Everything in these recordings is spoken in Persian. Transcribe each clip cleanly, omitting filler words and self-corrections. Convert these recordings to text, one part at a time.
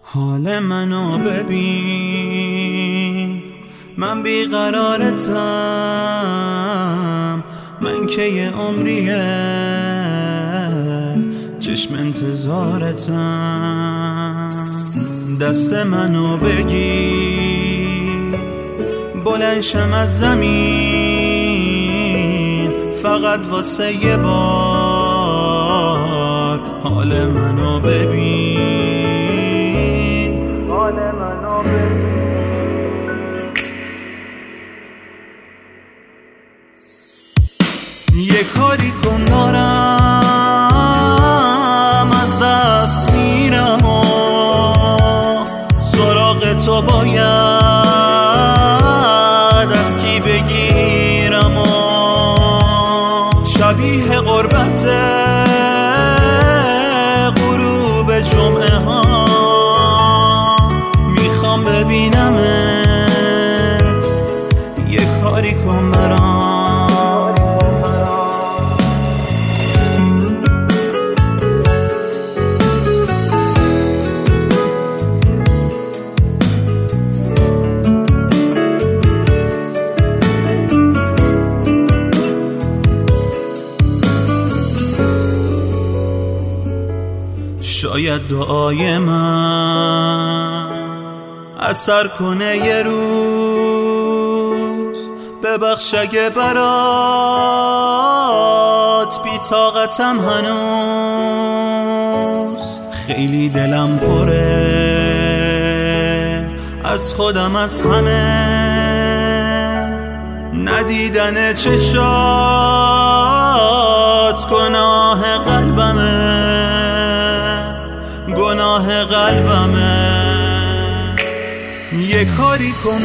حال منو ببین، من بیقرارتم، من که یه عمریه چشم انتظارتم. دست منو بگیر بلند شم از زمین، فقط واسه یه بار حال منو ببین، حال منو ببین. یه کاری کن دارم از دست میرم و سراغ تو باید از کی بگیرم و شبیه غربت غروب جمعه ها میخوام ببینمت، یه کاری کن برام. شاید دعای من اثر کنه یه روز، ببخش اگه برات بی طاقتم هنوز. خیلی دلم پره از خودم، از همه ندیدن چشات گناه قلبمه، گناه قلبمه. یه کاری کن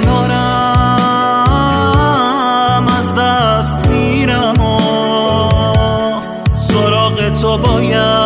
دارم از دست میرم و سراغ تو باید